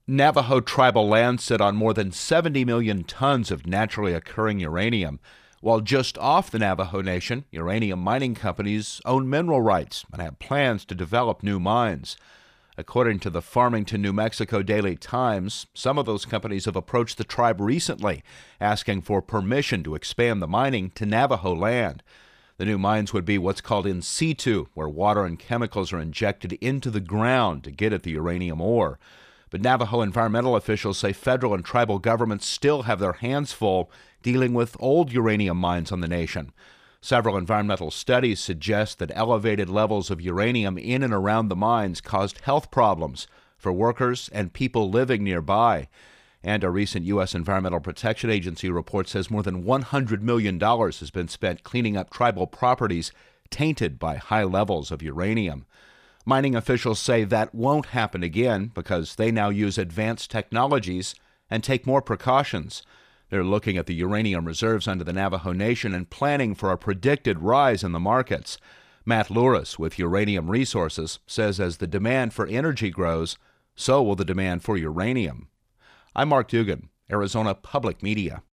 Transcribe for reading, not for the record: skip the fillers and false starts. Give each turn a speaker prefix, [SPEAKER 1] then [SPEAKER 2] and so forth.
[SPEAKER 1] Navajo tribal lands sit on more than 70 million tons of naturally occurring uranium. While just off the Navajo Nation, uranium mining companies own mineral rights and have plans to develop new mines. According to the Farmington, New Mexico Daily Times, some of those companies have approached the tribe recently, asking for permission to expand the mining to Navajo land. The new mines would be what's called in situ, where water and chemicals are injected into the ground to get at the uranium ore. But Navajo environmental officials say federal and tribal governments still have their hands full dealing with old uranium mines on the nation. Several environmental studies suggest that elevated levels of uranium in and around the mines caused health problems for workers and people living nearby. And a recent U.S. Environmental Protection Agency report says more than $100 million has been spent cleaning up tribal properties tainted by high levels of uranium. Mining officials say that won't happen again because they now use advanced technologies and take more precautions. They're looking at the uranium reserves under the Navajo Nation and planning for a predicted rise in the markets. Matt Louris with Uranium Resources says as the demand for energy grows, so will the demand for uranium. I'm Mark Dugan, Arizona Public Media.